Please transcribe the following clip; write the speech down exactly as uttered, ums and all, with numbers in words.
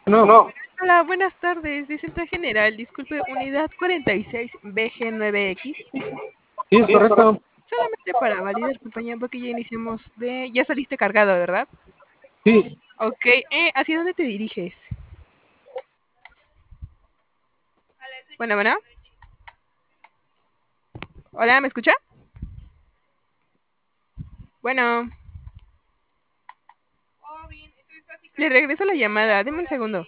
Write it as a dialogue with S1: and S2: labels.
S1: No,
S2: No,
S1: Hola, buenas tardes. De Central General, disculpe, unidad cuarenta y seis B G nueve X.
S2: sí es
S1: Sí, es correcto.
S2: correcto.
S1: Solamente para validar, compañía, porque ya iniciamos de... Ya saliste cargado, ¿verdad?
S2: Sí,
S1: Ok, eh, ¿hacia dónde te diriges? Bueno, bueno. Hola, ¿me escucha? Bueno. Le regreso la llamada, deme un segundo.